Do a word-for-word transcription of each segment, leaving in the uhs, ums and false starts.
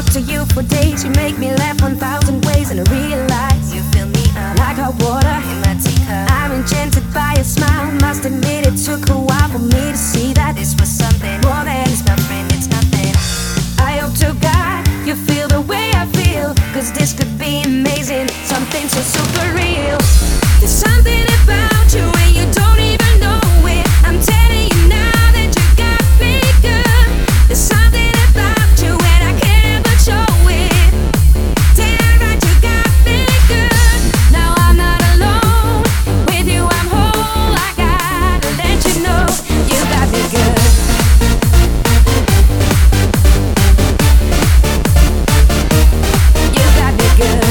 to you for days. You make me laugh one thousand ways, and I realize you fill me up like hot water in my teacup. I'm enchanted by your smile. Must admit it took a while for me to see that this was something more than just my friend. It's nothing. I hope to God you feel the way I feel, 'cause this could be amazing. Something so super real. There's something about you and you don't even know it. I'm telling you now that you got me good. There's something about you and I can't ever show it. Damn right you got me good. Now I'm not alone. With you I'm whole. I gotta let you know you got me good. You got me good.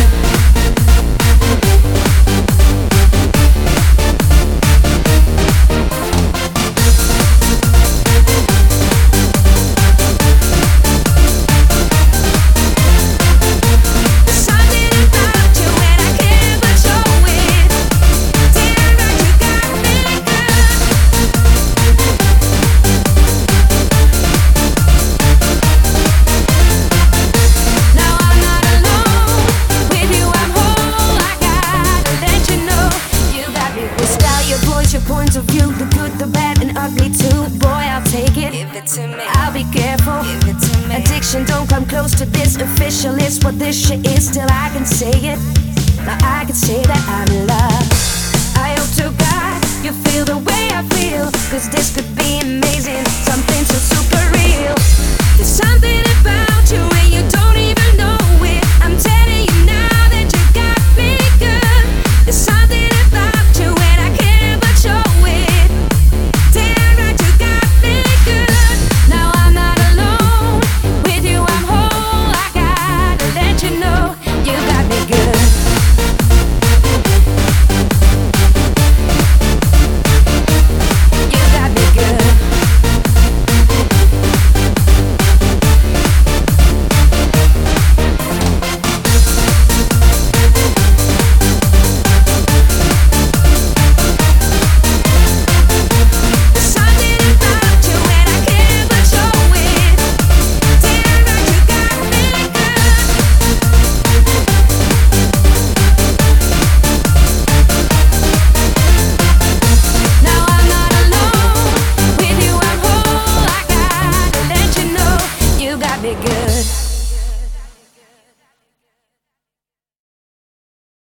Points of view, the good, the bad, and ugly too. Boy, I'll take it. Give it to me. I'll be careful. Give it to me. Addiction don't come close to this. Official is what this shit is. Still, I can say it. Now I can say that I'm in love. I hope to God you feel the way I feel, 'cause this could be amazing. Something so super real. There's something about you.